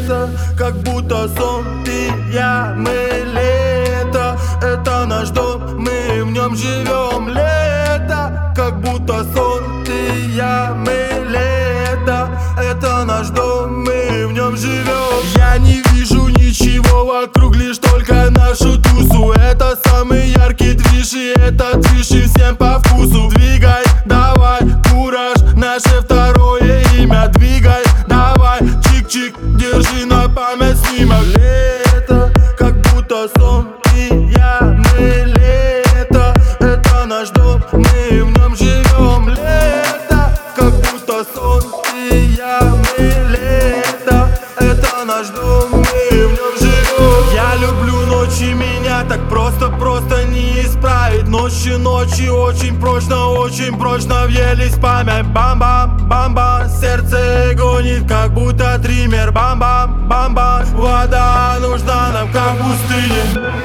лето, как будто сон. Ты, я, мы лето. Это наш дом, мы в нем живем. Лето, как будто сон. Ты, я, мы лето. Это наш дом, мы в нем живем. Я не вижу ничего вокруг, лишь только нашу тусу. Это самый яркий движ, и этот движ и всем по вкусу. Двигай, давай, кураж, наше второе имя. Двигай, давай, чик-чик, держи на память снимок. Лето, как будто сон. Ты, я, мы лето. Это наш дом, мы в нем живем. Лето, как будто сон. Ты, я, мы лето. Это наш дом, мы в нем живем. Я люблю ночи, меня так просто не исправить. Ночи очень прочно въелись в память. Бам-бам, бам-бам, сердце гонит, как будто триммер. Бам-бам, бам-бам, вода нужна нам, как в пустыне.